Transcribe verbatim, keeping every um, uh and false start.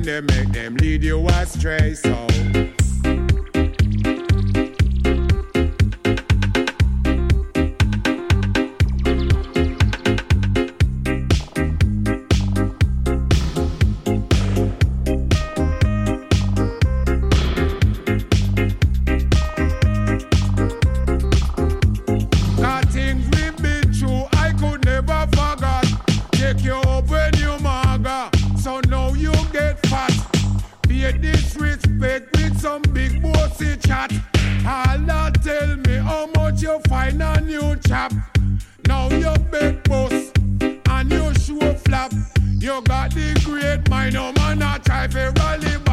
they make them lead you astray. So disrespect with some big bossy chat. All that tell me how much you find a new chap. Now you big boss and you show flap. You got the great mind, no man a try for rally.